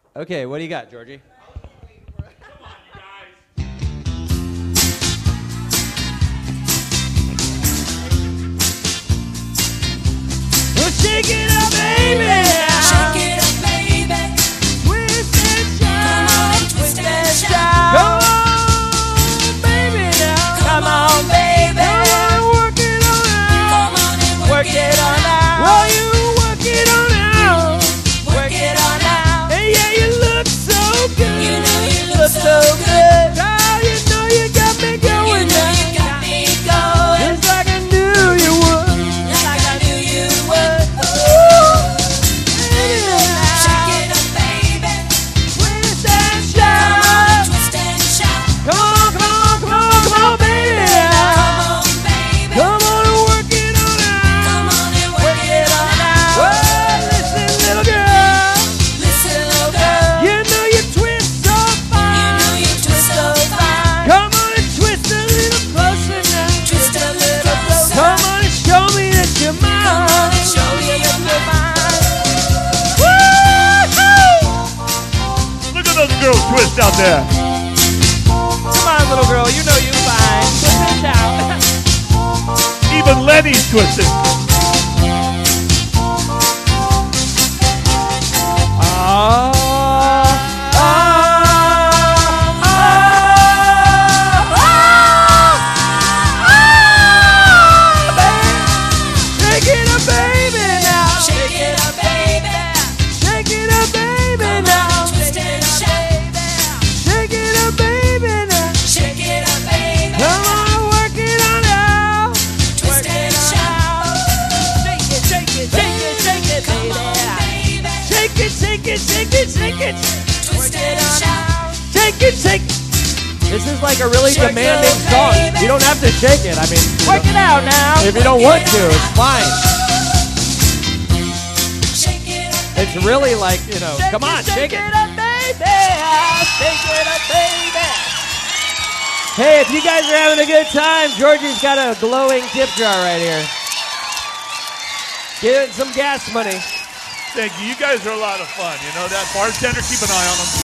Okay, what do you got, Georgie? Shake it up, baby. Shake it up, baby. Twist and shout. Come on, twist and shout. Come on, baby, now. Come on, baby. Come on, work it on out. Come on and work it on out. Well, you work it on out. Work it on out. Hey, yeah, you look so good. You know you look so good. Oh, you know you got me You going know now. you got me going. Just like I knew you would. Just like I knew you would. Shake it up, baby. Twist and Come shout. on, twist and shout. Come on, come on, come on, come on, baby. Come on, baby. Come on and work it on out. Come on and work it on out. Well, listen, little girl. Listen, little girl. You know you twist so You fine. know you twist so fine. Come on and twist a little closer now. Twist a little closer. Come on and show me that you're mine. Come on and show me you're mine. Look at those girls twist out there. Come on, little girl. You know you fine. Twist and shout. Even Lenny's twisting. Shake it up, baby, now. Shake it up, baby. Shake it up, baby, Come now. on, twist and shout. Shake it up, baby, now. Shake it up, baby. Come on, work it on out. Twist and shout. Shake it, shake it, shake it, shake it, Come baby. on, baby. Shake it, shake it, shake it, shake it. Twist and shout. Shake it, shake it. This is like a really Shake demanding it, song. baby. You don't have to shake it. I mean, work it out now. If you don't want to, it's fine. Shake it up. It's really like, you know, come on, shake it. up, baby. Shake it up, baby. Hey, if you guys are having a good time, Georgie's got a glowing tip jar right here. Give it some gas money. Thank you. You guys are a lot of fun. You know that? Bartender, keep an eye on them.